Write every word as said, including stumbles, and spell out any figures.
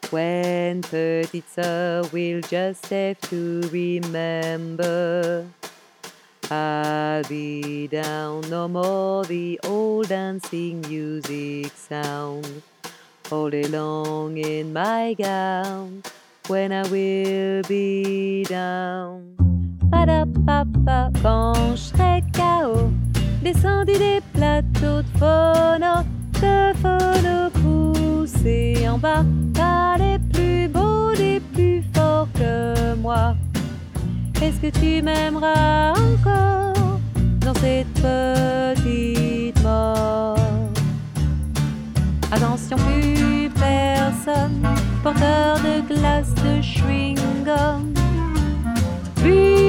when petite sœur will just have to remember. I'll be down, no more the old dancing music sound, all day long in my gown, when I will be down. Pa-da-pa-pa, quand je serai K O, descendu des plateaux de phono, de phono poussés en bas par les plus beaux, les plus forts que moi. Est-ce que tu m'aimeras encore dans cette petite mort? Attention, plus personne, porteur de glace, de chewing-gum. Plus